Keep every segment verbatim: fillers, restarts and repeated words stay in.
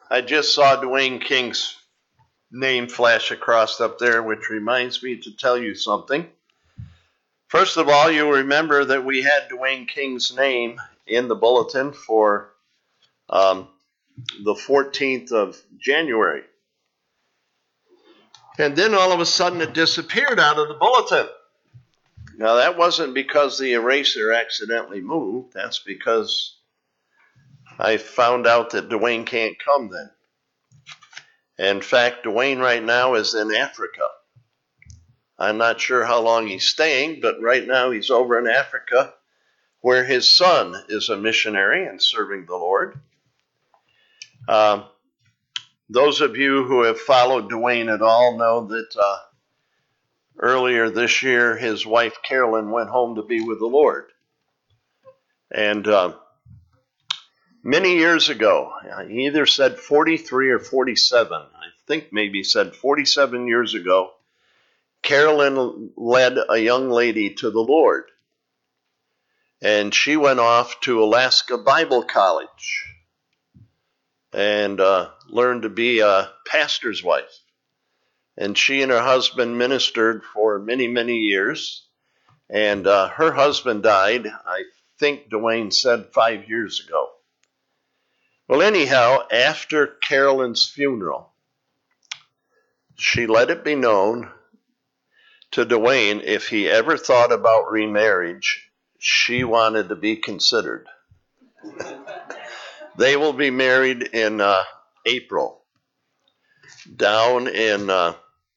I just saw Dwayne King's name flash across up there, which reminds me to tell you something. First of all, you'll remember that we had Dwayne King's name in the bulletin for um, the fourteenth of January. And then all of a sudden it disappeared out of the bulletin. Now that wasn't because the eraser accidentally moved. That's because I found out that Dwayne can't come then. In fact, Dwayne right now is in Africa. I'm not sure how long he's staying, but right now he's over in Africa where his son is a missionary and serving the Lord. Um, those of you who have followed Dwayne at all know that uh, earlier this year his wife Carolyn went home to be with the Lord. And uh, many years ago, he either said forty-three or forty-seven, I think maybe said forty-seven years ago, Carolyn led a young lady to the Lord. And she went off to Alaska Bible College and uh, learned to be a pastor's wife. And she and her husband ministered for many, many years. And uh, her husband died, I think Dwayne said, five years ago. Well, anyhow, after Carolyn's funeral, she let it be known to Dwayne if he ever thought about remarriage, she wanted to be considered. They will be married in uh, April down in uh,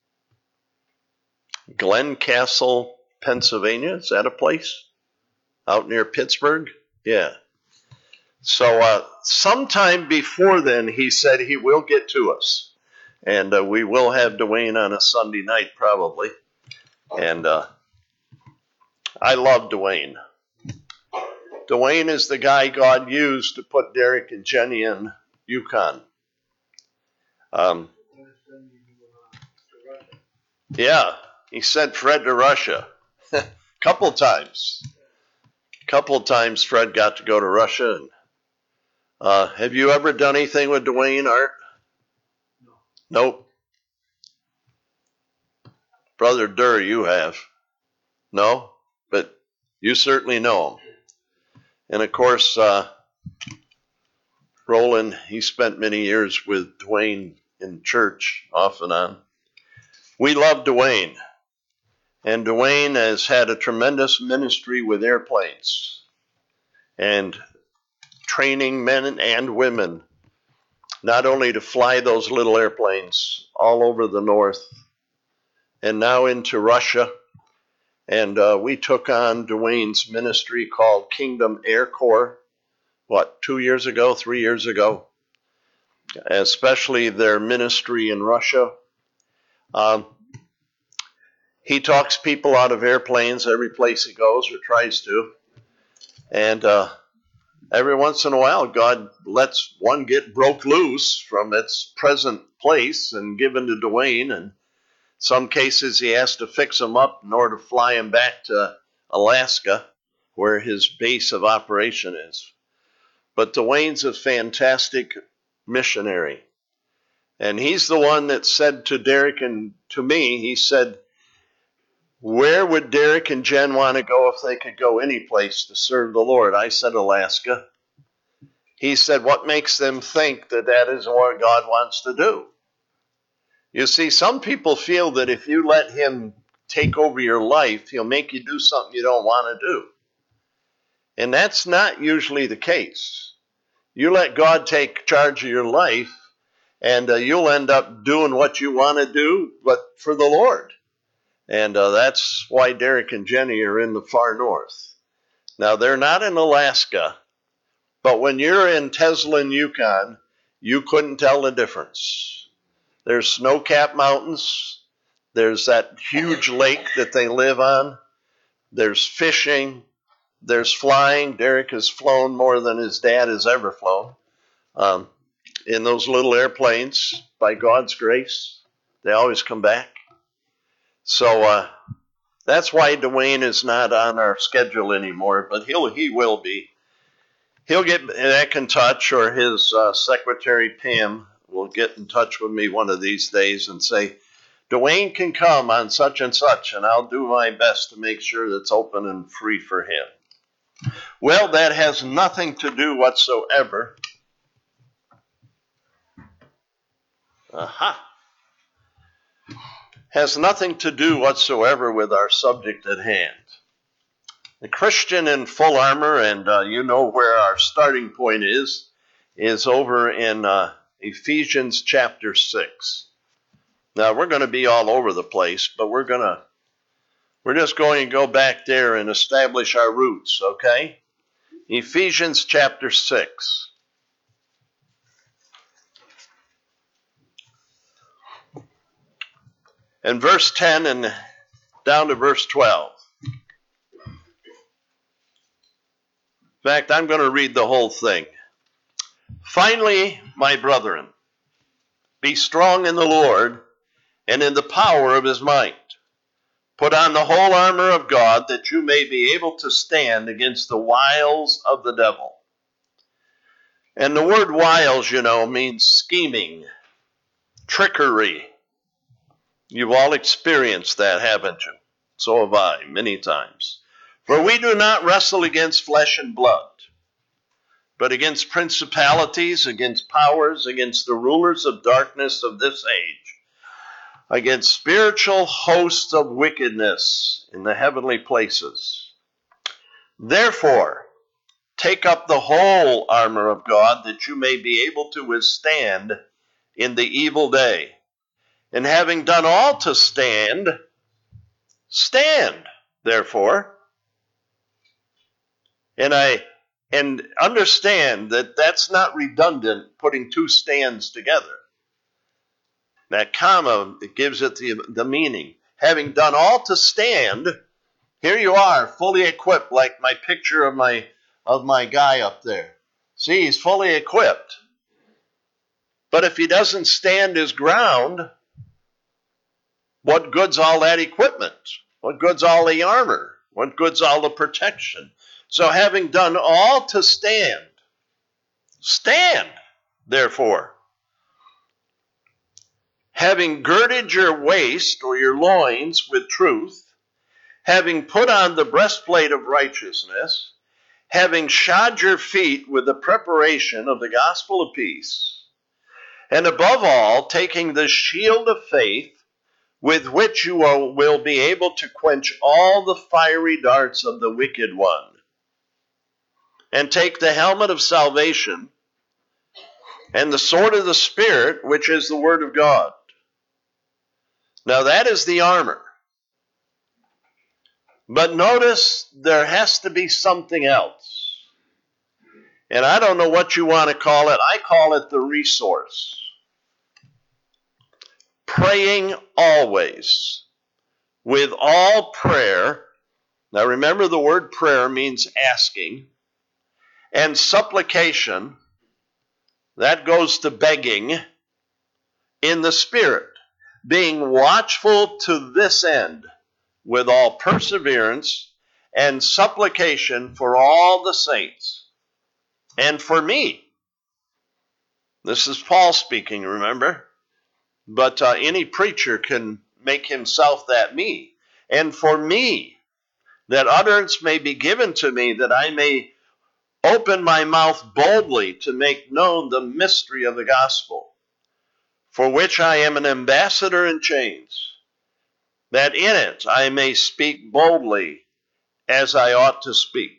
Glencastle, Pennsylvania. Is that a place? Out near Pittsburgh? Yeah. So uh, sometime before then, he said he will get to us. And uh, we will have Dwayne on a Sunday night probably. And uh, I love Dwayne. Dwayne is the guy God used to put Derek and Jenny in Yukon. Um, yeah, he sent Fred to Russia. A couple times. A couple times Fred got to go to Russia. And, uh, have you ever done anything with Dwayne, Art? No. Nope. Brother Durr, you have. No? But you certainly know him. And of course, uh, Roland, he spent many years with Dwayne in church, off and on. We love Dwayne. And Dwayne has had a tremendous ministry with airplanes and training men and women, not only to fly those little airplanes all over the north and now into Russia. And uh, we took on Dwayne's ministry called Kingdom Air Corps, what, two years ago, three years ago, especially their ministry in Russia. Um, he talks people out of airplanes every place he goes, or tries to. And uh, every once in a while, God lets one get broke loose from its present place and given to Dwayne. And some cases he has to fix them up in order to fly him back to Alaska, where his base of operation is. But Dwayne's a fantastic missionary. And he's the one that said to Derek and to me, he said, where would Derek and Jen want to go if they could go any place to serve the Lord? I said, Alaska. He said, what makes them think that that is what God wants to do? You see, some people feel that if you let him take over your life, he'll make you do something you don't want to do. And that's not usually the case. You let God take charge of your life, and uh, you'll end up doing what you want to do, but for the Lord. And uh, that's why Derek and Jenny are in the far north. Now, they're not in Alaska, but when you're in Teslin, Yukon, you couldn't tell the difference. There's snow-capped mountains. There's that huge lake that they live on. There's fishing. There's flying. Derek has flown more than his dad has ever flown um, in those little airplanes. By God's grace, they always come back. So uh, that's why Dwayne is not on our schedule anymore, but he'll he will be. He'll get back in touch, or his uh, secretary Pam will get in touch with me one of these days and say, Dwayne can come on such and such, and I'll do my best to make sure that's open and free for him. Well, that has nothing to do whatsoever. Aha. Has nothing to do whatsoever with our subject at hand. The Christian in full armor, and uh, you know where our starting point is, is over in uh, Ephesians chapter six. Now, we're going to be all over the place, but we're going to, we're just going to go back there and establish our roots, okay? Ephesians chapter six. And verse ten and down to verse twelve. In fact, I'm going to read the whole thing. Finally, my brethren, be strong in the Lord and in the power of his might. Put on the whole armor of God, that you may be able to stand against the wiles of the devil. And the word wiles, you know, means scheming, trickery. You've all experienced that, haven't you? So have I, many times. For we do not wrestle against flesh and blood, but against principalities, against powers, against the rulers of darkness of this age, against spiritual hosts of wickedness in the heavenly places. Therefore, take up the whole armor of God, that you may be able to withstand in the evil day. And having done all to stand, stand, therefore. And I and understand that that's not redundant, putting two stands together. That comma, it gives it the, the meaning. Having done all to stand, here you are, fully equipped, like my picture of my of my guy up there. See, he's fully equipped. But if he doesn't stand his ground, what good's all that equipment? What good's all the armor? What good's all the protection? So having done all to stand, stand, therefore. Having girded your waist or your loins with truth, having put on the breastplate of righteousness, having shod your feet with the preparation of the gospel of peace, and above all, taking the shield of faith, with which you will be able to quench all the fiery darts of the wicked one. And take the helmet of salvation and the sword of the Spirit, which is the word of God. Now that is the armor. But notice there has to be something else. And I don't know what you want to call it. I call it the resource. Praying always with all prayer. Now remember, the word prayer means asking. And supplication, that goes to begging, in the Spirit, being watchful to this end, with all perseverance and supplication for all the saints, and for me. This is Paul speaking, remember? But uh, any preacher can make himself that me. And for me, that utterance may be given to me, that I may open my mouth boldly to make known the mystery of the gospel, for which I am an ambassador in chains, that in it I may speak boldly as I ought to speak.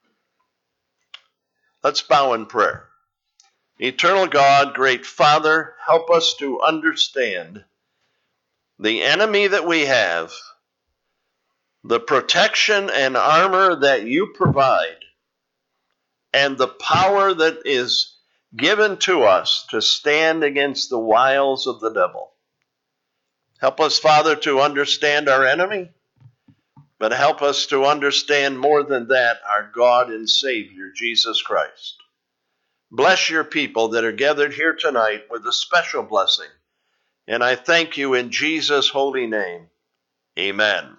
Let's bow in prayer. Eternal God, great Father, help us to understand the enemy that we have, the protection and armor that you provide, and the power that is given to us to stand against the wiles of the devil. Help us, Father, to understand our enemy, but help us to understand more than that, our God and Savior, Jesus Christ. Bless your people that are gathered here tonight with a special blessing. And I thank you in Jesus' holy name. Amen.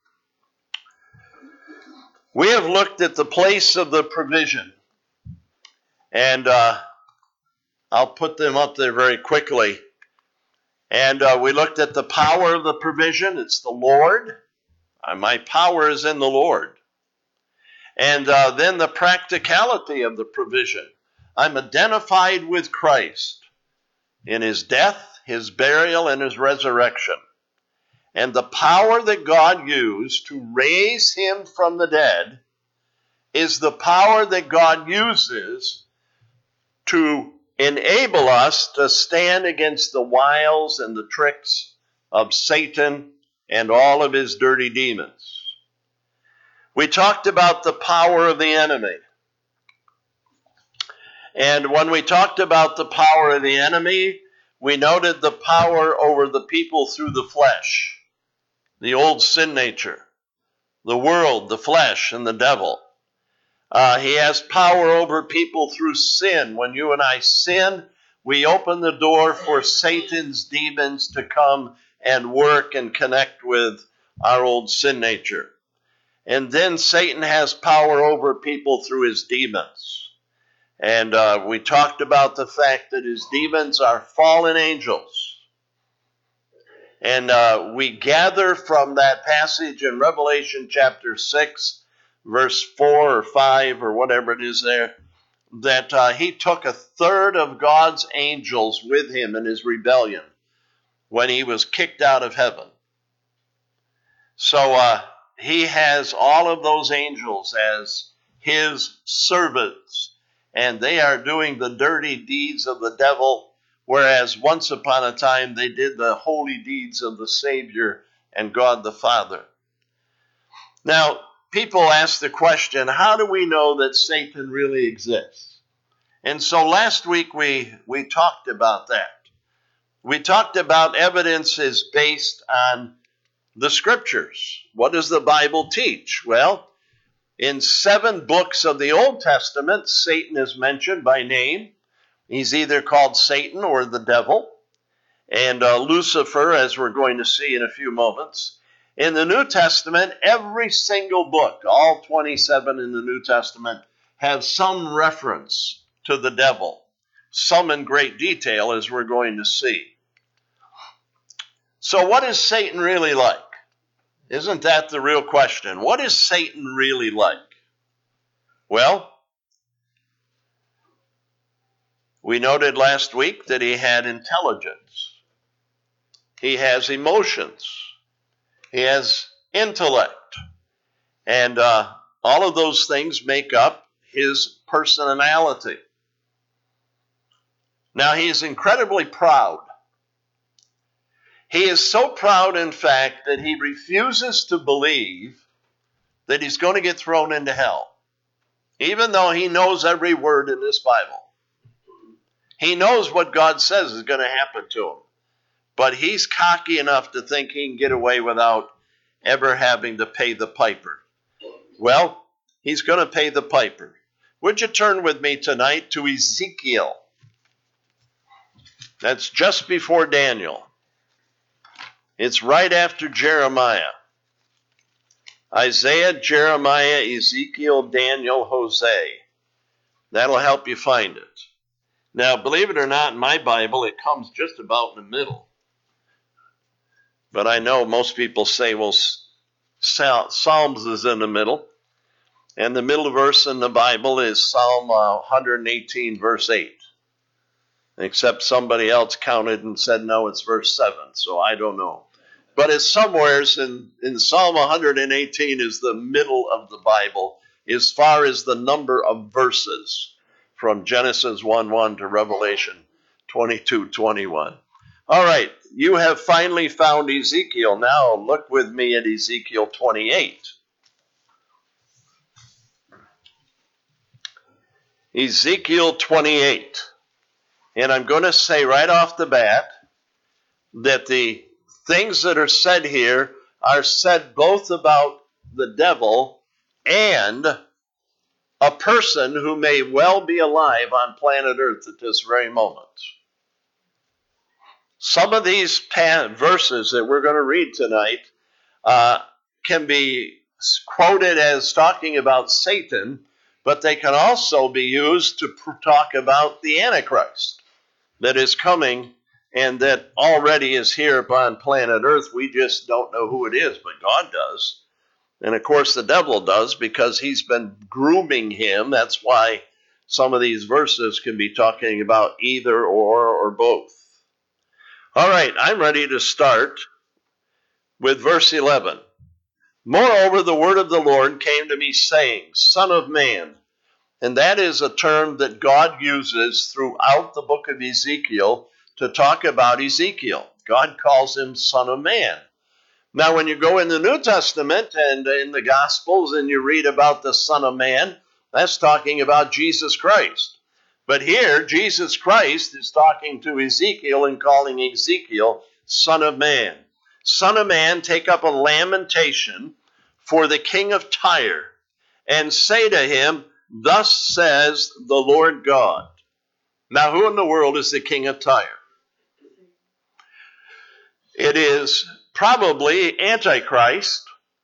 We have looked at the place of the provision. And uh, I'll put them up there very quickly. And uh, we looked at the power of the provision. It's the Lord. Uh, my power is in the Lord. And uh, then the practicality of the provision. I'm identified with Christ in his death, his burial, and his resurrection. And the power that God used to raise him from the dead is the power that God uses to enable us to stand against the wiles and the tricks of Satan and all of his dirty demons. We talked about the power of the enemy. And when we talked about the power of the enemy, we noted the power over the people through the flesh, the old sin nature, the world, the flesh, and the devil. Uh, he has power over people through sin. When you and I sin, we open the door for Satan's demons to come and work and connect with our old sin nature. And then Satan has power over people through his demons. And uh, we talked about the fact that his demons are fallen angels. And uh, we gather from that passage in Revelation chapter six, verse four or five or whatever it is there, that uh, he took a third of God's angels with him in his rebellion when he was kicked out of heaven. So uh, he has all of those angels as his servants, and they are doing the dirty deeds of the devil, whereas once upon a time they did the holy deeds of the Savior and God the Father. Now, people ask the question, how do we know that Satan really exists? And so last week we, we talked about that. We talked about evidence is based on the scriptures. What does the Bible teach? Well, in seven books of the Old Testament, Satan is mentioned by name. He's either called Satan or the devil. And uh, Lucifer, as we're going to see in a few moments. In the New Testament, every single book, all twenty-seven in the New Testament, have some reference to the devil. Some in great detail, as we're going to see. So what is Satan really like? Isn't that the real question? What is Satan really like? Well, we noted last week that he had intelligence. He has emotions. He has intellect. And uh, all of those things make up his personality. Now, he is incredibly proud. He is so proud, in fact, that he refuses to believe that he's going to get thrown into hell, even though he knows every word in this Bible. He knows what God says is going to happen to him, but he's cocky enough to think he can get away without ever having to pay the piper. Well, he's going to pay the piper. Would you turn with me tonight to Ezekiel? That's just before Daniel. It's right after Jeremiah. Isaiah, Jeremiah, Ezekiel, Daniel, Hosea. That'll help you find it. Now, believe it or not, in my Bible, it comes just about in the middle. But I know most people say, well, Psalms is in the middle. And the middle verse in the Bible is Psalm uh, one eighteen, verse eight. Except somebody else counted and said, no, it's verse seven. So I don't know. But it's somewheres in, in Psalm one eighteen is the middle of the Bible as far as the number of verses from Genesis one one to Revelation twenty-two twenty-one. All right, you have finally found Ezekiel. Now look with me at Ezekiel twenty-eight. Ezekiel twenty-eight. And I'm going to say right off the bat that the things that are said here are said both about the devil and a person who may well be alive on planet Earth at this very moment. Some of these pa- verses that we're going to read tonight uh, can be quoted as talking about Satan, but they can also be used to pr- talk about the Antichrist. that is coming and that already is here upon planet Earth. We just don't know who it is, but God does. And of course the devil does, because he's been grooming him. That's why some of these verses can be talking about either or or both. All right, I'm ready to start with verse eleven. Moreover, the word of the Lord came to me, saying, Son of man. And that is a term that God uses throughout the book of Ezekiel to talk about Ezekiel. God calls him Son of Man. Now, when you go in the New Testament and in the Gospels and you read about the Son of Man, that's talking about Jesus Christ. But here, Jesus Christ is talking to Ezekiel and calling Ezekiel Son of Man. Son of man, take up a lamentation for the king of Tyre, and say to him, Thus says the Lord God. Now, who in the world is the king of Tyre? It is probably Antichrist,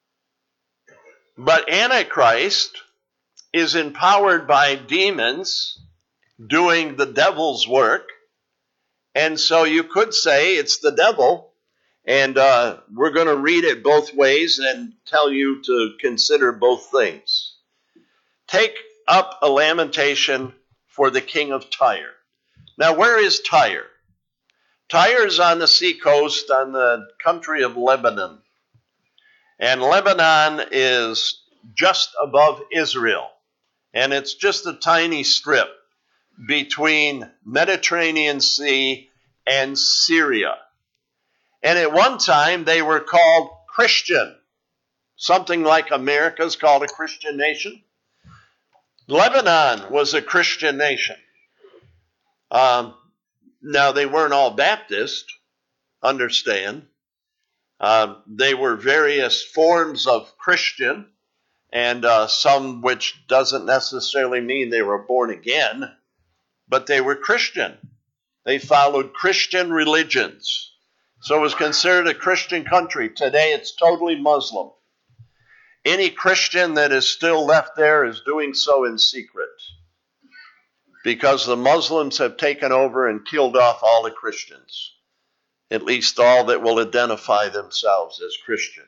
but Antichrist is empowered by demons doing the devil's work, and so you could say it's the devil. And uh, we're going to read it both ways and tell you to consider both things. Take up a lamentation for the king of Tyre. Now, where is Tyre? Tyre is on the seacoast on the country of Lebanon. And Lebanon is just above Israel. And it's just a tiny strip between Mediterranean Sea and Syria. And at one time, they were called Christian. Something like America's called a Christian nation. Lebanon was a Christian nation. Um, now, they weren't all Baptist, understand. Uh, they were various forms of Christian, and uh, some which doesn't necessarily mean they were born again, but they were Christian. They followed Christian religions. So it was considered a Christian country. Today it's totally Muslim. Any Christian that is still left there is doing so in secret, because the Muslims have taken over and killed off all the Christians, at least all that will identify themselves as Christian.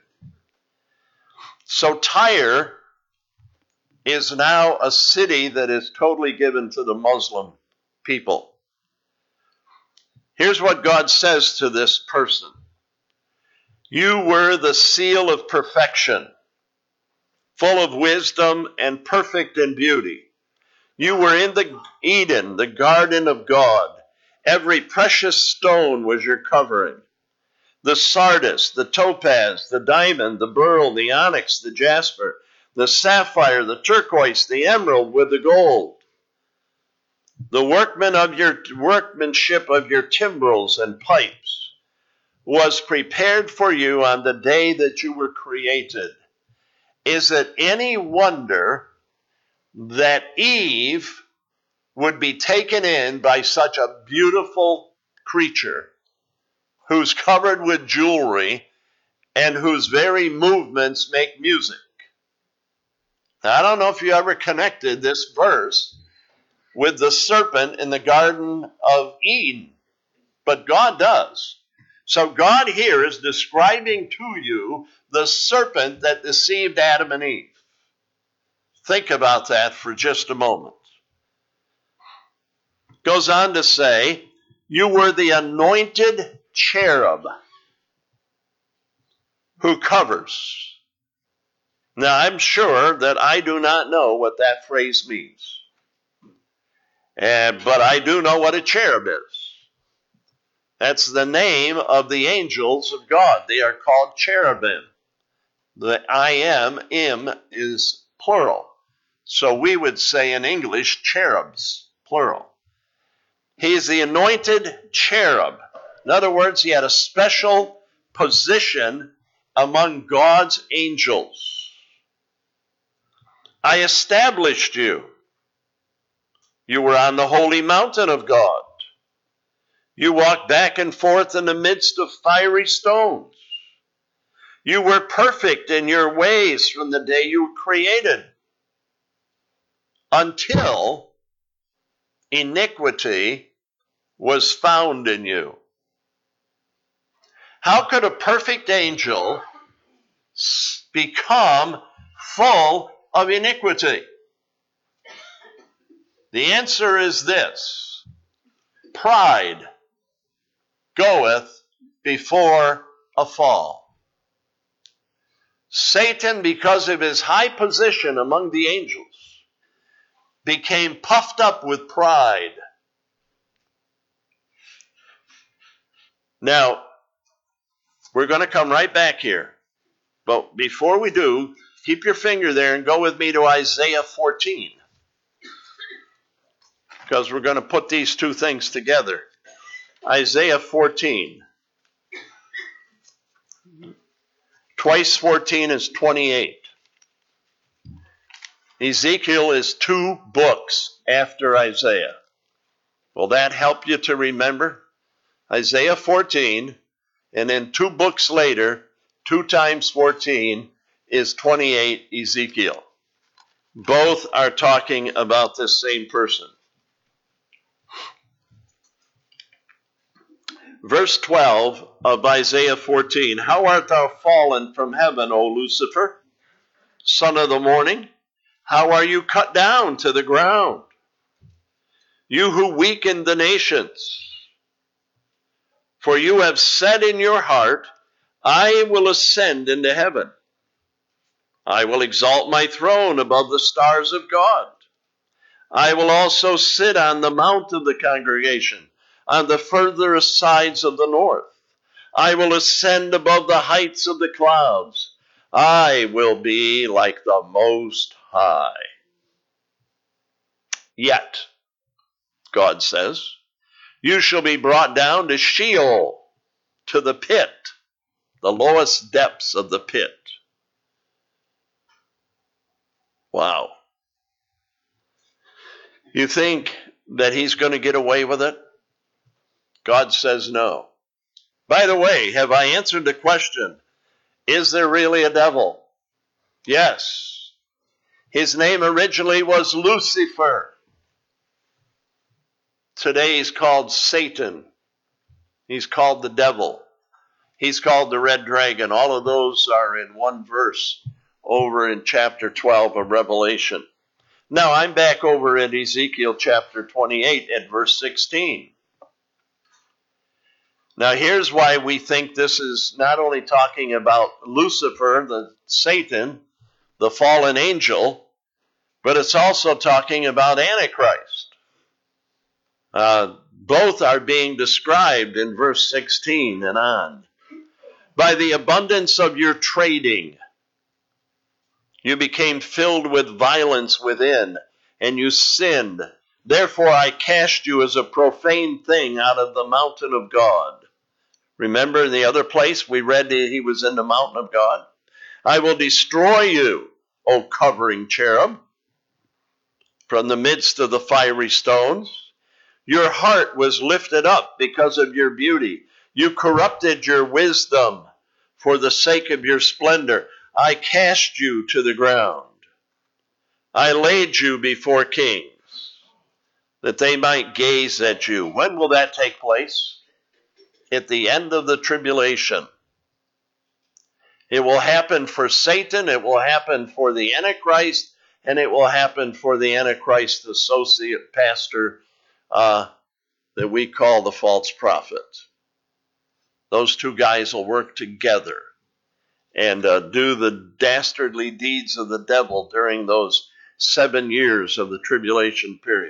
So Tyre is now a city that is totally given to the Muslim people. Here's what God says to this person. You were the seal of perfection, full of wisdom and perfect in beauty. You were in the Eden, the garden of God. Every precious stone was your covering. The sardius, the topaz, the diamond, the beryl, the onyx, the jasper, the sapphire, the turquoise, the emerald with the gold. The workman of your workmanship of your timbrels and pipes was prepared for you on the day that you were created. Is it any wonder that Eve would be taken in by such a beautiful creature who's covered with jewelry and whose very movements make music? Now, I don't know if you ever connected this verse with the serpent in the Garden of Eden, but God does. So God here is describing to you the serpent that deceived Adam and Eve. Think about that for just a moment. Goes on to say, you were the anointed cherub who covers. Now, I'm sure that I do not know what that phrase means. And, but I do know what a cherub is. That's the name of the angels of God. They are called cherubim. The I am, im, is plural. So we would say in English, cherubs, plural. He is the anointed cherub. In other words, he had a special position among God's angels. I established you. You were on the holy mountain of God. You walked back and forth in the midst of fiery stones. You were perfect in your ways from the day you were created, until iniquity was found in you. How could a perfect angel become full of iniquity? The answer is this: pride goeth before a fall. Satan, because of his high position among the angels, became puffed up with pride. Now, we're going to come right back here. But before we do, keep your finger there and go with me to Isaiah fourteen. Because we're going to put these two things together. Isaiah fourteen. Twice fourteen is twenty-eight. Ezekiel is two books after Isaiah. Will that help you to remember? Isaiah fourteen, and then two books later, two times fourteen is twenty-eight, Ezekiel. Both are talking about this same person. Verse twelve of Isaiah fourteen. How art thou fallen from heaven, O Lucifer, son of the morning? How are you cut down to the ground, you who weaken the nations? For you have said in your heart, I will ascend into heaven. I will exalt my throne above the stars of God. I will also sit on the mount of the congregation, on the furthest sides of the north. I will ascend above the heights of the clouds. I will be like the Most High. Yet, God says, you shall be brought down to Sheol, to the pit, the lowest depths of the pit. Wow. You think that he's going to get away with it? God says no. By the way, have I answered the question, is there really a devil? Yes. His name originally was Lucifer. Today he's called Satan. He's called the devil. He's called the red dragon. All of those are in one verse over in chapter twelve of Revelation. Now I'm back over at Ezekiel chapter twenty-eight at verse sixteen. Now here's why we think this is not only talking about Lucifer, the Satan, the fallen angel, but it's also talking about Antichrist. Uh, both are being described in verse sixteen and on. By the abundance of your trading, you became filled with violence within, and you sinned. Therefore I cast you as a profane thing out of the mountain of God. Remember in the other place we read that he was in the mountain of God? I will destroy you, O covering cherub, from the midst of the fiery stones. Your heart was lifted up because of your beauty. You corrupted your wisdom for the sake of your splendor. I cast you to the ground. I laid you before kings, that they might gaze at you. When will that take place? At the end of the tribulation. It will happen for Satan, it will happen for the Antichrist, and it will happen for the Antichrist associate pastor uh, that we call the false prophet. Those two guys will work together and uh, do the dastardly deeds of the devil during those seven years of the tribulation period.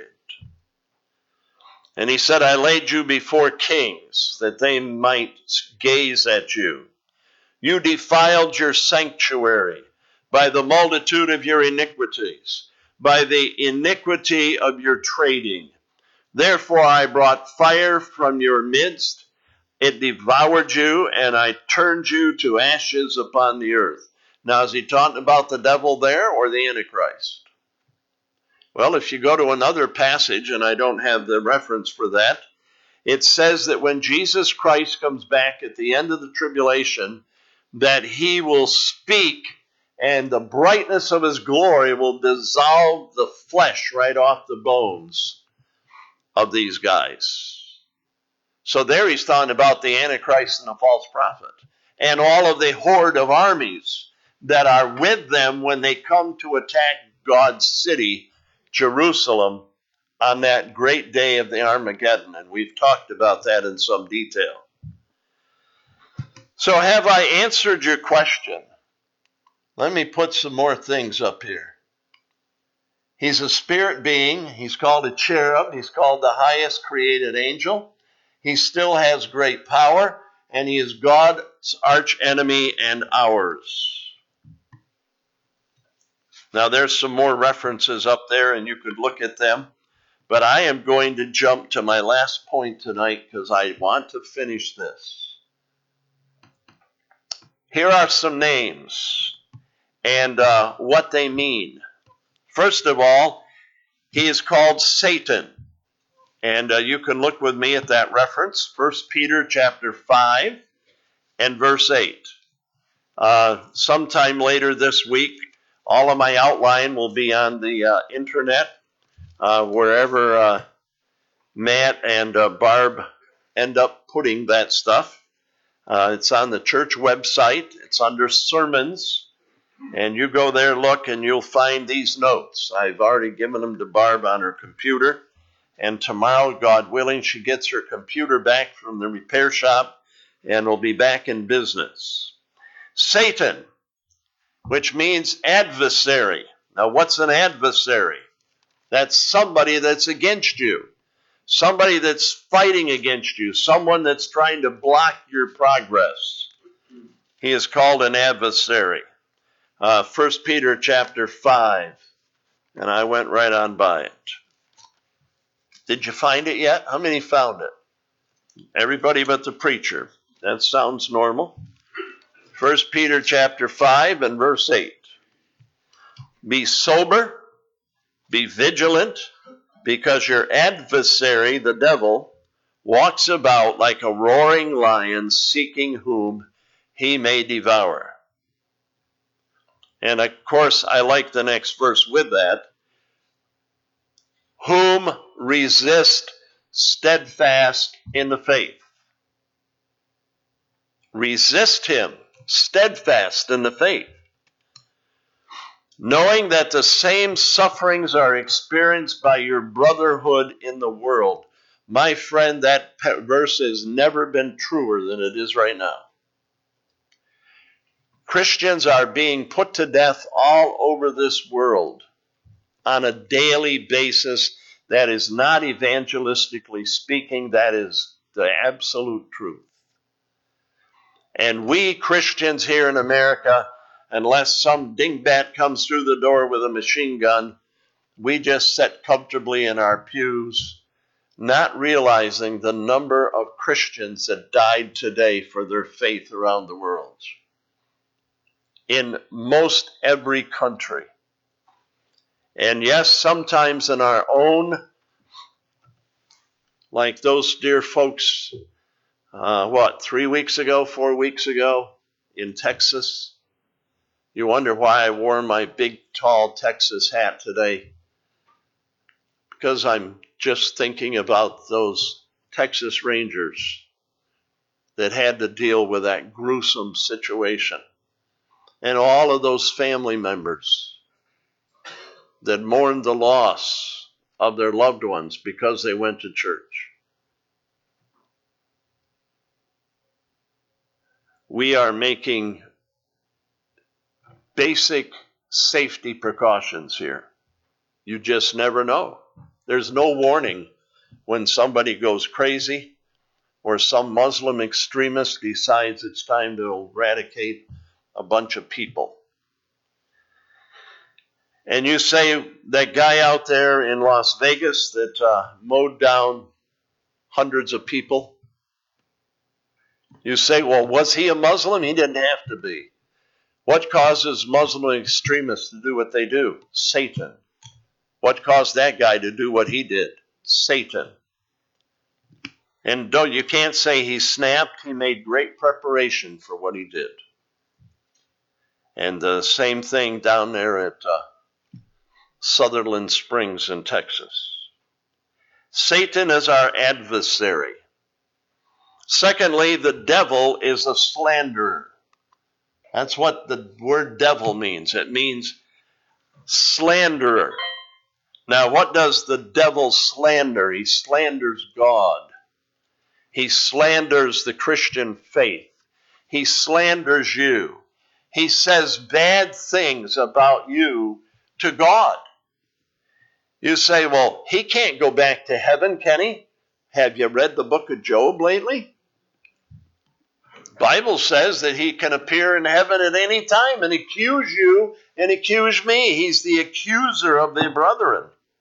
And he said, I laid you before kings, that they might gaze at you. You defiled your sanctuary by the multitude of your iniquities, by the iniquity of your trading. Therefore I brought fire from your midst. It devoured you, and I turned you to ashes upon the earth. Now, is he talking about the devil there or the Antichrist? Well, if you go to another passage, and I don't have the reference for that, it says that when Jesus Christ comes back at the end of the tribulation, that he will speak, and the brightness of his glory will dissolve the flesh right off the bones of these guys. So there he's talking about the Antichrist and the false prophet and all of the horde of armies that are with them when they come to attack God's city, Jerusalem, on that great day of the Armageddon. And we've talked about that in some detail. So have I answered your question? Let me put some more things up here. He's a spirit being. He's called a cherub. He's called the highest created angel. He still has great power, and he is God's archenemy and ours. Now, there's some more references up there, and you could look at them. But I am going to jump to my last point tonight because I want to finish this. Here are some names and uh, what they mean. First of all, he is called Satan. And uh, you can look with me at that reference, First Peter chapter five and verse eight. Uh, sometime later this week, all of my outline will be on the uh, internet, uh, wherever uh, Matt and uh, Barb end up putting that stuff. Uh, it's on the church website. It's under sermons. And you go there, look, and you'll find these notes. I've already given them to Barb on her computer. And tomorrow, God willing, she gets her computer back from the repair shop and will be back in business. Satan, which means adversary. Now, what's an adversary? That's somebody that's against you. Somebody that's fighting against you. Someone that's trying to block your progress. He is called an adversary. Uh, First Peter chapter five. And I went right on by it. Did you find it yet? How many found it? Everybody but the preacher. That sounds normal. First Peter chapter five and verse eight. Be sober, be vigilant, because your adversary, the devil, walks about like a roaring lion, seeking whom he may devour. And of course, I like the next verse with that. Whom resist steadfast in the faith. Resist him, steadfast in the faith. Knowing that the same sufferings are experienced by your brotherhood in the world. My friend, that verse has never been truer than it is right now. Christians are being put to death all over this world on a daily basis. That is not evangelistically speaking. That is the absolute truth. And we Christians here in America, unless some dingbat comes through the door with a machine gun, we just sit comfortably in our pews, not realizing the number of Christians that died today for their faith around the world. In most every country. And yes, sometimes in our own, like those dear folks, uh, what, three weeks ago, four weeks ago in Texas. You wonder why I wore my big, tall Texas hat today. Because I'm just thinking about those Texas Rangers that had to deal with that gruesome situation. And all of those family members that mourned the loss of their loved ones because they went to church. We are making basic safety precautions here. You just never know. There's no warning when somebody goes crazy or some Muslim extremist decides it's time to eradicate a bunch of people. And you say that guy out there in Las Vegas that uh, mowed down hundreds of people, you say, well, was he a Muslim? He didn't have to be. What causes Muslim extremists to do what they do? Satan. What caused that guy to do what he did? Satan. And don't, you can't say he snapped. He made great preparation for what he did. And the same thing down there at uh, Sutherland Springs in Texas. Satan is our adversary. Secondly, the devil is a slanderer. That's what the word devil means. It means slanderer. Now, what does the devil slander? He slanders God. He slanders the Christian faith. He slanders you. He says bad things about you to God. You say, well, he can't go back to heaven, can he? Have you read the book of Job lately? The Bible says that he can appear in heaven at any time and accuse you and accuse me. He's the accuser of the brethren.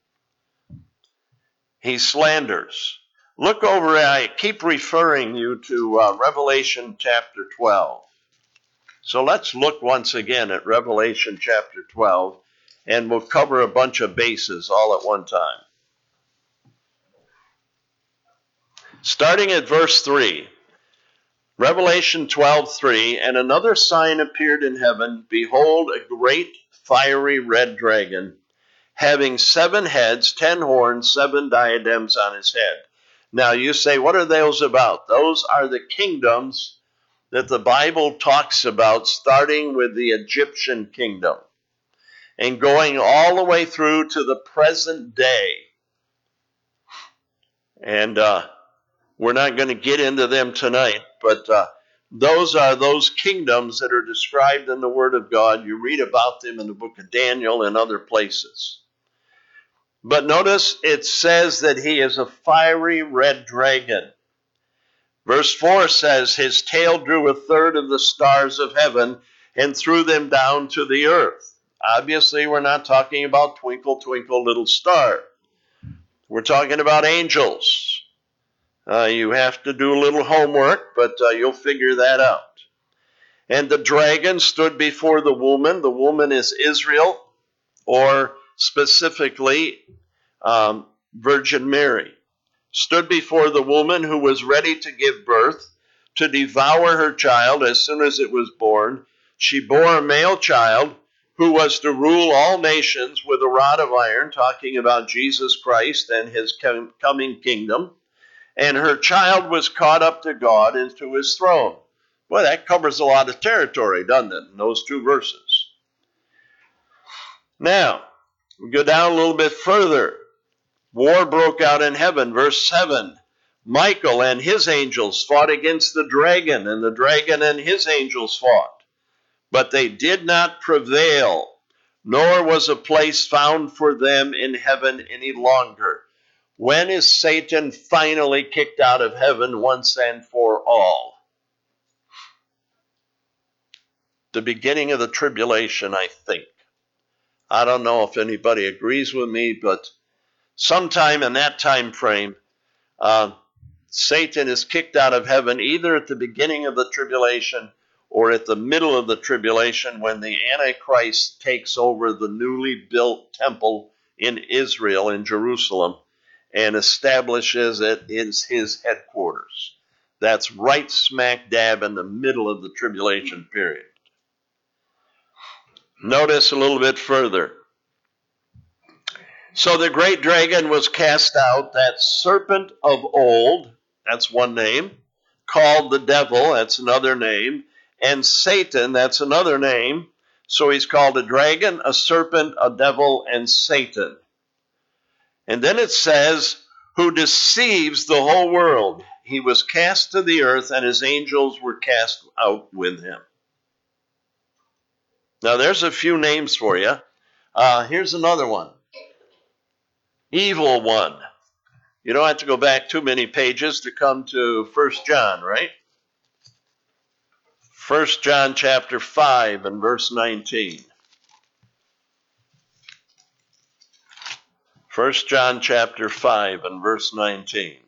He slanders. Look over, I keep referring you to uh, Revelation chapter twelve. So let's look once again at Revelation chapter twelve, and we'll cover a bunch of bases all at one time. Starting at verse three, Revelation twelve three, and another sign appeared in heaven, behold, a great fiery red dragon, having seven heads, ten horns, seven diadems on his head. Now you say, what are those about? Those are the kingdoms that the Bible talks about, starting with the Egyptian kingdom and going all the way through to the present day. And uh, we're not going to get into them tonight, but uh, those are those kingdoms that are described in the Word of God. You read about them in the book of Daniel and other places. But notice it says that he is a fiery red dragon. Verse four says, his tail drew a third of the stars of heaven and threw them down to the earth. Obviously, we're not talking about twinkle, twinkle, little star. We're talking about angels. Uh, you have to do a little homework, but uh, you'll figure that out. And the dragon stood before the woman. The woman is Israel, or specifically um, Virgin Mary. Stood before the woman who was ready to give birth, to devour her child as soon as it was born. She bore a male child who was to rule all nations with a rod of iron, talking about Jesus Christ and his com- coming kingdom. And her child was caught up to God and to his throne. Well, that covers a lot of territory, doesn't it, in those two verses? Now, we go down a little bit further. War broke out in heaven, verse seven. Michael and his angels fought against the dragon, and the dragon and his angels fought. But they did not prevail, nor was a place found for them in heaven any longer. When is Satan finally kicked out of heaven once and for all? The beginning of the tribulation, I think. I don't know if anybody agrees with me, but sometime in that time frame, uh, Satan is kicked out of heaven either at the beginning of the tribulation or at the middle of the tribulation when the Antichrist takes over the newly built temple in Israel, in Jerusalem, and establishes it as his headquarters. That's right smack dab in the middle of the tribulation period. Notice a little bit further. So the great dragon was cast out, that serpent of old, that's one name, called the devil, that's another name, and Satan, that's another name. So he's called a dragon, a serpent, a devil, and Satan. And then it says, who deceives the whole world. He was cast to the earth, and his angels were cast out with him. Now there's a few names for you. Uh, here's another one. Evil one. You don't have to go back too many pages to come to First John, right? First John chapter five and verse nineteen. First John chapter five and verse nineteen.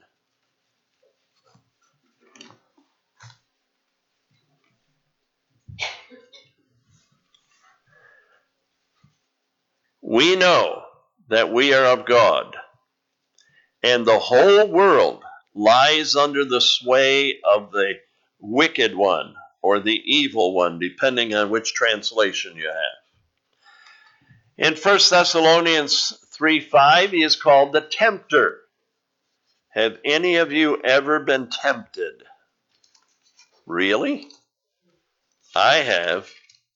We know that we are of God, and the whole world lies under the sway of the wicked one or the evil one, depending on which translation you have. In First Thessalonians three five, he is called the tempter. Have any of you ever been tempted? Really? I have.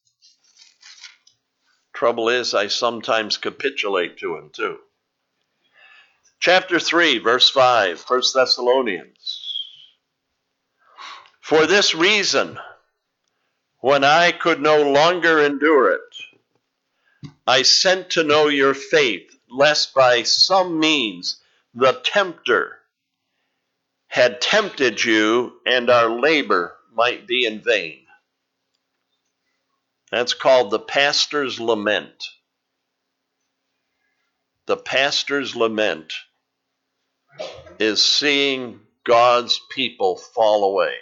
Trouble is, I sometimes capitulate to him too. Chapter three, verse five, First Thessalonians. For this reason, when I could no longer endure it, I sent to know your faith, lest by some means the tempter had tempted you and our labor might be in vain. That's called the pastor's lament. The pastor's lament is seeing God's people fall away.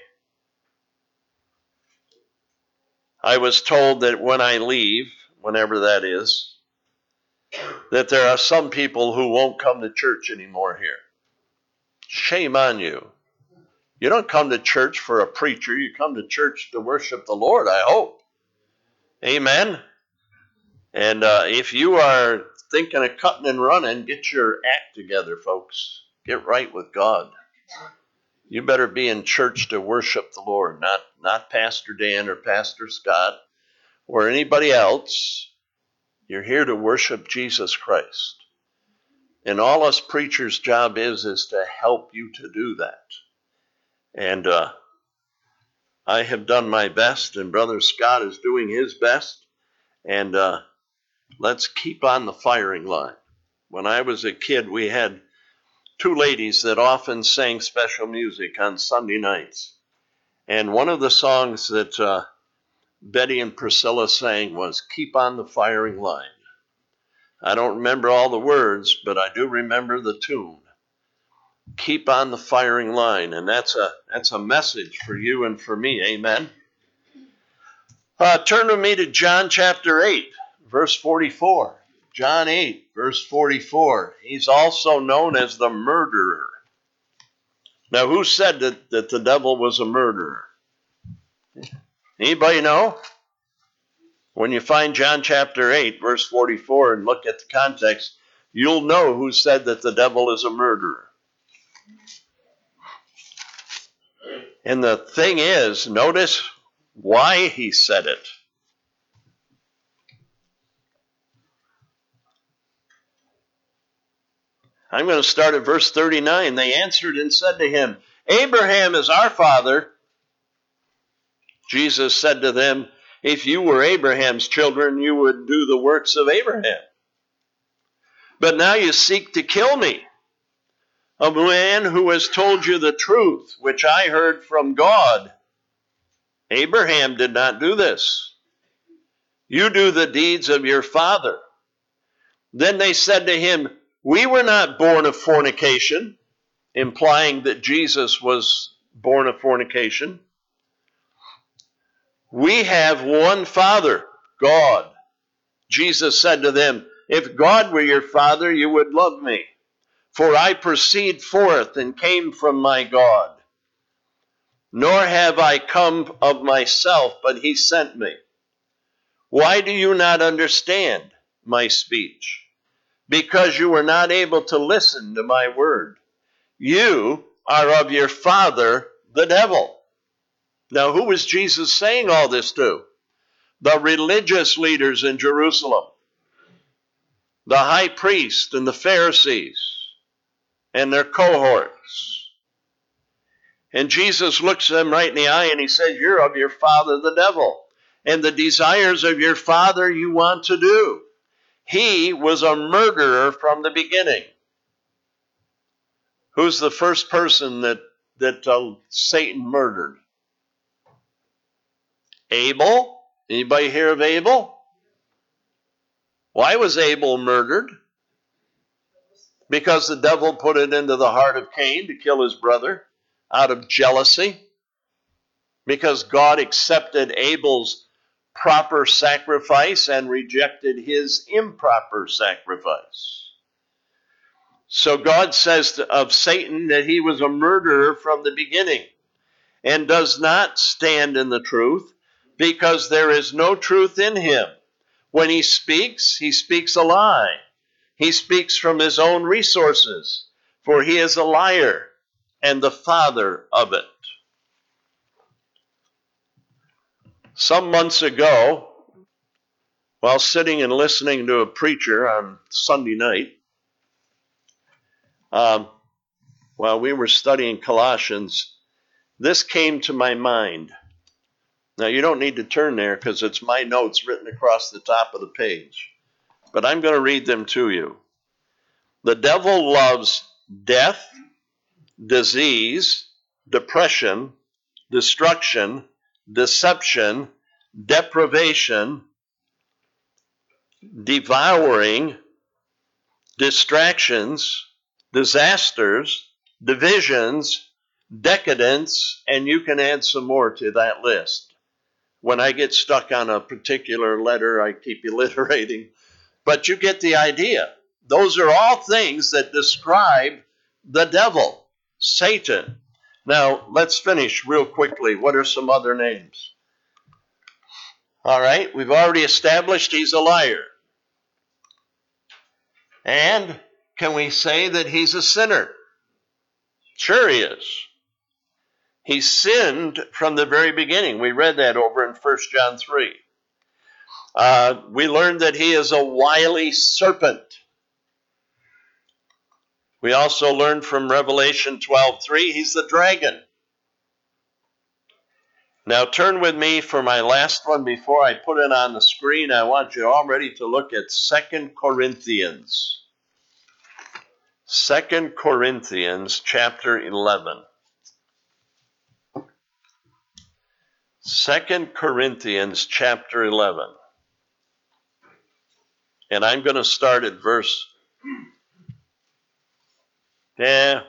I was told that when I leave, whenever that is, that there are some people who won't come to church anymore here. Shame on you. You don't come to church for a preacher. You come to church to worship the Lord, I hope. Amen. And uh, if you are thinking of cutting and running, get your act together, folks. Get right with God. You better be in church to worship the Lord, not, not Pastor Dan or Pastor Scott or anybody else. You're here to worship Jesus Christ. And all us preachers' job is, is to help you to do that. And uh, I have done my best, and Brother Scott is doing his best. And uh, let's keep on the firing line. When I was a kid, we had two ladies that often sang special music on Sunday nights. And one of the songs that uh, Betty and Priscilla sang was Keep on the Firing Line. I don't remember all the words, but I do remember the tune. Keep on the firing line. And that's a that's a message for you and for me. Amen. Uh, turn with me to John chapter eight, verse forty-four. John eight, verse forty-four. He's also known as the murderer. Now, who said that, that the devil was a murderer? Anybody know? When you find John chapter eight, verse forty-four, and look at the context, you'll know who said that the devil is a murderer. And the thing is, notice why he said it. I'm going to start at verse thirty-nine. They answered and said to him, Abraham is our father. Jesus said to them, if you were Abraham's children, you would do the works of Abraham. But now you seek to kill me, a man who has told you the truth, which I heard from God. Abraham did not do this. You do the deeds of your father. Then they said to him, we were not born of fornication, implying that Jesus was born of fornication. We have one Father, God. Jesus said to them, if God were your Father, you would love me, for I proceed forth and came from my God. Nor have I come of myself, but he sent me. Why do you not understand my speech? Because you were not able to listen to my word. You are of your father, the devil. Now, who was Jesus saying all this to? The religious leaders in Jerusalem, the high priest and the Pharisees and their cohorts. And Jesus looks them right in the eye and he says, you're of your father, the devil, and the desires of your father you want to do. He was a murderer from the beginning. Who's the first person that, that uh, Satan murdered? Abel. Anybody hear of Abel? Why was Abel murdered? Because the devil put it into the heart of Cain to kill his brother out of jealousy. Because God accepted Abel's proper sacrifice and rejected his improper sacrifice. So God says to, of Satan that he was a murderer from the beginning and does not stand in the truth because there is no truth in him. When he speaks, he speaks a lie. He speaks from his own resources, for he is a liar and the father of it. Some months ago, while sitting and listening to a preacher on Sunday night, um, while we were studying Colossians, this came to my mind. Now, you don't need to turn there because it's my notes written across the top of the page. But I'm going to read them to you. The devil loves death, disease, depression, destruction, deception, deprivation, devouring, distractions, disasters, divisions, decadence, and you can add some more to that list. When I get stuck on a particular letter, I keep alliterating. But you get the idea. Those are all things that describe the devil, Satan. Now, let's finish real quickly. What are some other names? All right, we've already established he's a liar. And can we say that he's a sinner? Sure he is. He sinned from the very beginning. We read that over in First John three. Uh, we learned that he is a wily serpent. We also learned from Revelation twelve three, he's the dragon. Now turn with me for my last one before I put it on the screen. I want you already to look at Second Corinthians. Second Corinthians chapter eleven. Second Corinthians chapter eleven. And I'm going to start at verse, yeah,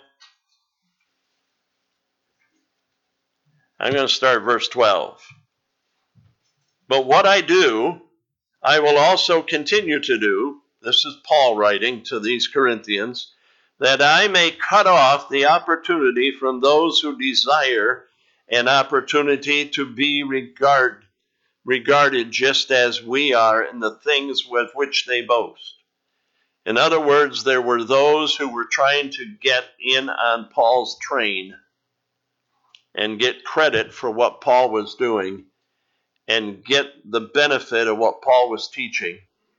I'm going to start at verse twelve. But what I do, I will also continue to do, this is Paul writing to these Corinthians, that I may cut off the opportunity from those who desire an opportunity to be regard, regarded just as we are in the things with which they boast. In other words, there were those who were trying to get in on Paul's train and get credit for what Paul was doing and get the benefit of what Paul was teaching.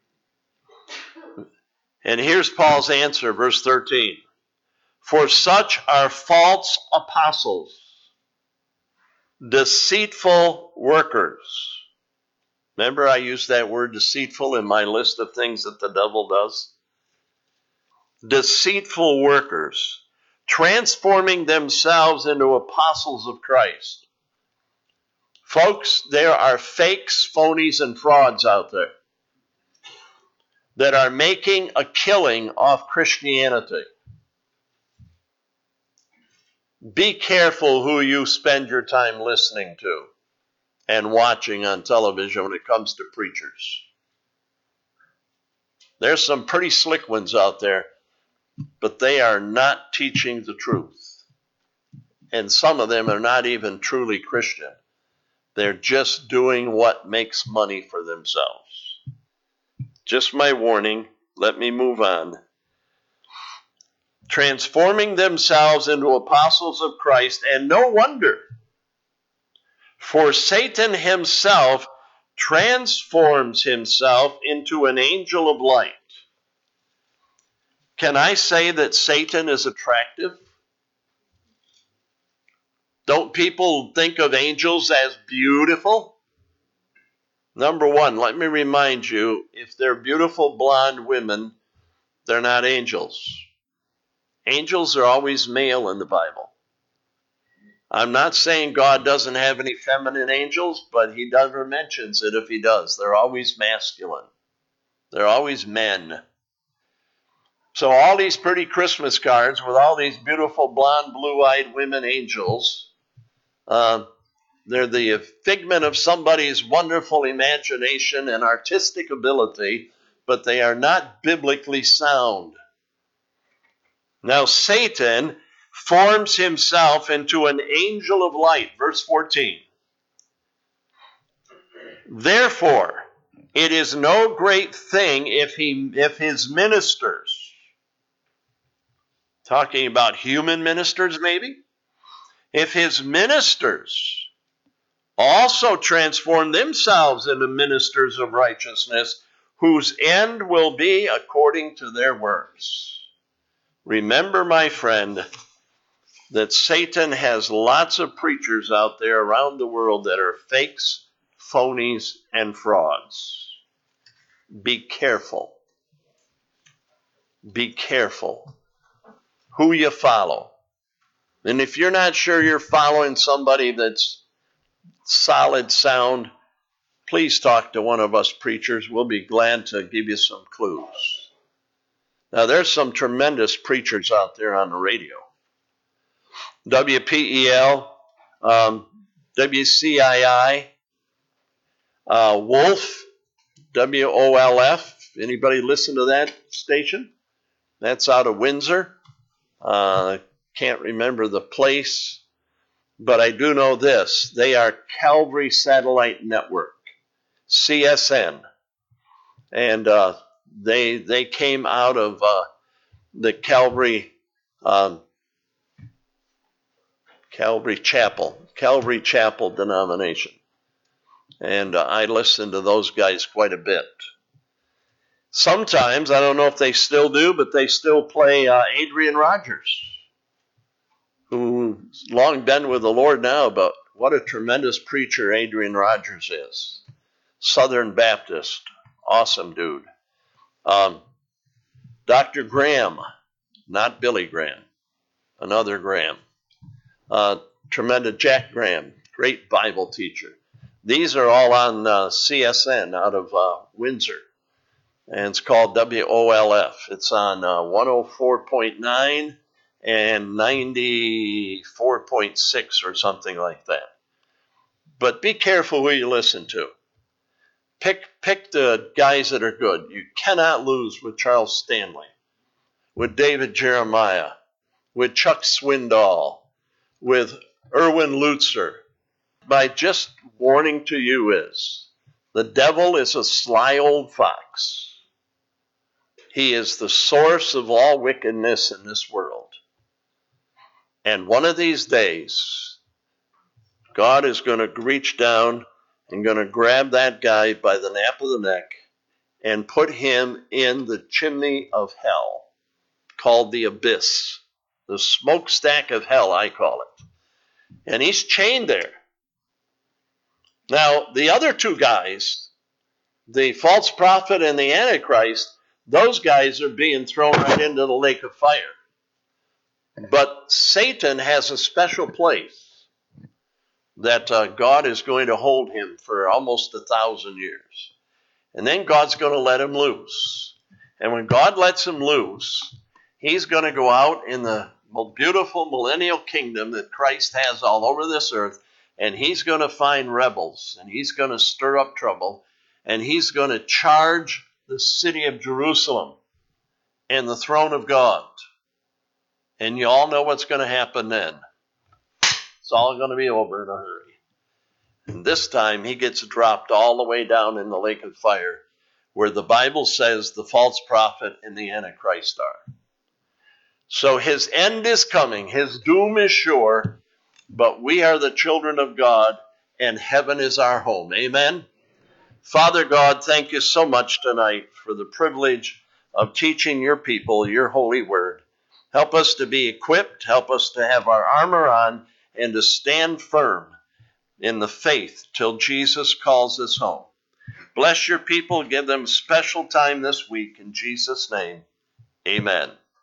And here's Paul's answer, verse thirteen. For such are false apostles, deceitful workers. Remember I used that word deceitful in my list of things that the devil does? Deceitful workers, transforming themselves into apostles of Christ. Folks, there are fakes, phonies, and frauds out there that are making a killing off Christianity. Be careful who you spend your time listening to and watching on television when it comes to preachers. There's some pretty slick ones out there, but they are not teaching the truth. And some of them are not even truly Christian. They're just doing what makes money for themselves. Just my warning. Let me move on. Transforming themselves into apostles of Christ, and no wonder, for Satan himself transforms himself into an angel of light. Can I say that Satan is attractive? Don't people think of angels as beautiful? Number one, let me remind you, if they're beautiful blonde women, they're not angels. Angels are always male in the Bible. I'm not saying God doesn't have any feminine angels, but he never mentions it if he does. They're always masculine. They're always men. So all these pretty Christmas cards with all these beautiful blonde, blue-eyed women angels, uh, they're the figment of somebody's wonderful imagination and artistic ability, but they are not biblically sound. Now Satan forms himself into an angel of light. Verse fourteen. Therefore, it is no great thing if he, if his ministers, talking about human ministers maybe, if his ministers also transform themselves into ministers of righteousness, whose end will be according to their works. Remember, my friend, that Satan has lots of preachers out there around the world that are fakes, phonies, and frauds. Be careful. Be careful who you follow. And if you're not sure you're following somebody that's solid, sound, please talk to one of us preachers. We'll be glad to give you some clues. Now, there's some tremendous preachers out there on the radio. W P E L, um, W C I I, uh, Wolf, W O L F. Anybody listen to that station? That's out of Windsor. Uh, can't remember the place, but I do know this. They are Calvary Satellite Network, C S N. And uh, they they came out of uh, the Calvary um, Calvary Chapel, Calvary Chapel denomination. And uh, I listen to those guys quite a bit. Sometimes, I don't know if they still do, but they still play uh, Adrian Rogers, who's long been with the Lord now, but what a tremendous preacher Adrian Rogers is. Southern Baptist, awesome dude. Um, Doctor Graham, not Billy Graham, another Graham. Uh, tremendous Jack Graham, great Bible teacher. These are all on uh, C S N out of uh, Windsor, and it's called W O L F. It's on uh, one oh four point nine and ninety-four point six or something like that. But be careful who you listen to. Pick, pick the guys that are good. You cannot lose with Charles Stanley, with David Jeremiah, with Chuck Swindoll, with Erwin Lutzer. My just warning to you is, the devil is a sly old fox. He is the source of all wickedness in this world. And one of these days, God is going to reach down and going to grab that guy by the nape of the neck and put him in the chimney of hell, called the abyss, the smokestack of hell, I call it. And he's chained there. Now, the other two guys, the false prophet and the Antichrist, those guys are being thrown right into the lake of fire. But Satan has a special place that uh, God is going to hold him for almost a thousand years. And then God's going to let him loose. And when God lets him loose, he's going to go out in the beautiful millennial kingdom that Christ has all over this earth, and he's going to find rebels, and he's going to stir up trouble, and he's going to charge the city of Jerusalem and the throne of God. And you all know what's going to happen then. It's all going to be over in a hurry. And this time he gets dropped all the way down in the lake of fire, where the Bible says the false prophet and the Antichrist are. So his end is coming. His doom is sure. But we are the children of God, and heaven is our home. Amen? Father God, thank you so much tonight for the privilege of teaching your people your holy word. Help us to be equipped. Help us to have our armor on and to stand firm in the faith till Jesus calls us home. Bless your people. Give them special time this week. In Jesus' name, amen.